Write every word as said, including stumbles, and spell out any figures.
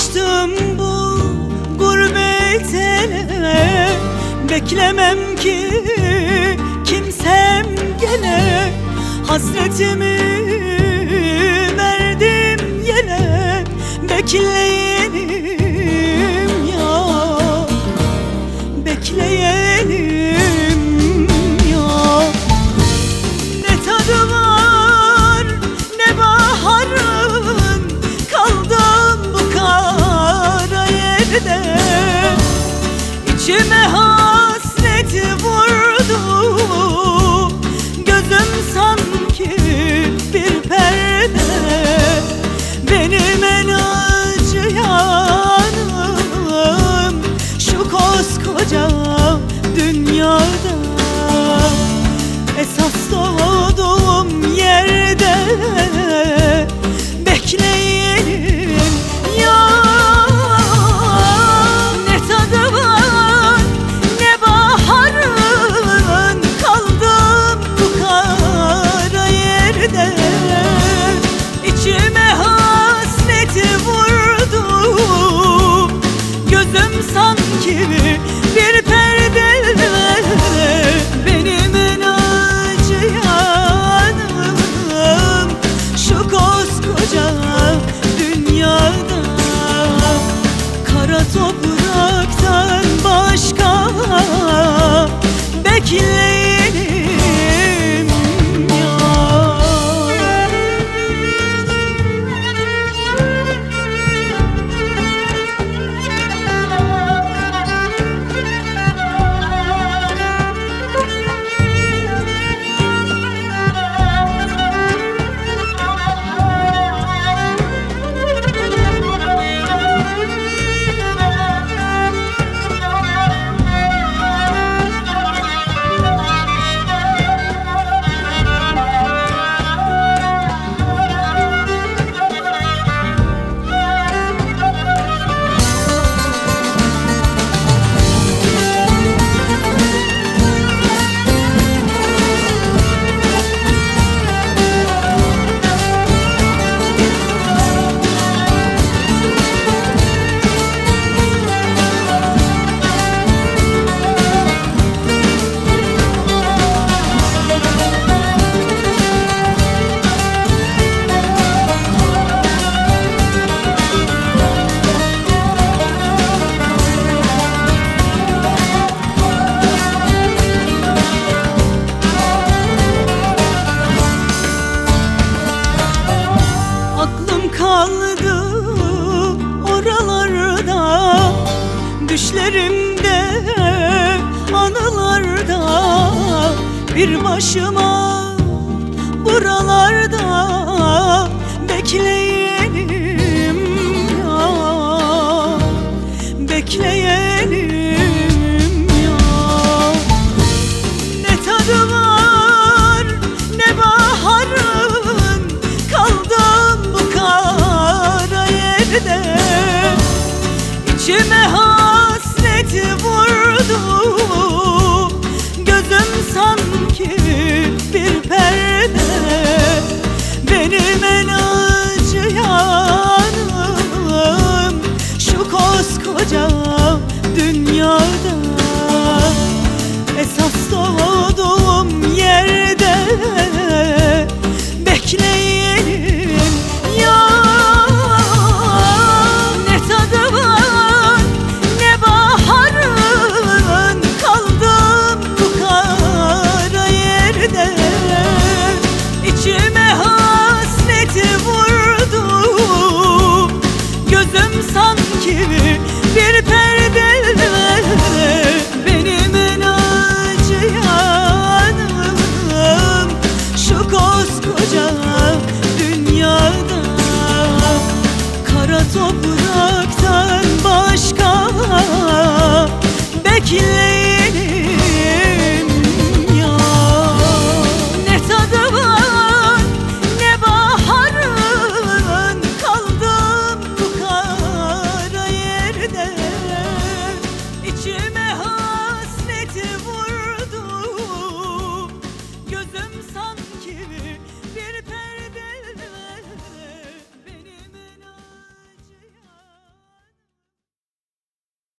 Alıştım bu gurbet ele, beklemem ki kimsem gele. Hasretimi verdim yele, bekleyelim ya, bekleyelim ya. Ne tadı var ne baharın, kaldım bu kara yerde. İçime hasret vurdu, gözüm sanki bir perde. Benim en acı yanım şu koskoca dünyada. Esas doğduğum yerde bekleyelim ya. Ne tadı var ne baharın, kaldım bu kara yerde. İçime hasret vurdu, gözüm sanki bir perde. Benim en acı yanım şu koskoca dünyada. Kara topraktan başka bekleyelim ya. Kaldı oralarda, düşlerimde, anılarda. Bir başıma buralarda bekleyelim ya, bekleyelim ya. Ne tadı var ne baharın, kaldım bu kara yerde. İçime hasret vurdu, gözüm sanki bir perde. Benim en acı yanım şu koskoca dünyada. Esas doğduğum yerde bekleyelim ya. Ne tadı var ne baharın, kaldım bu kara yerde. İçime hasret vurdu, gözüm sanki bir perde. Benim en acı yanım şu koskoca dünyada. Kara topraktan başka bekleyelim.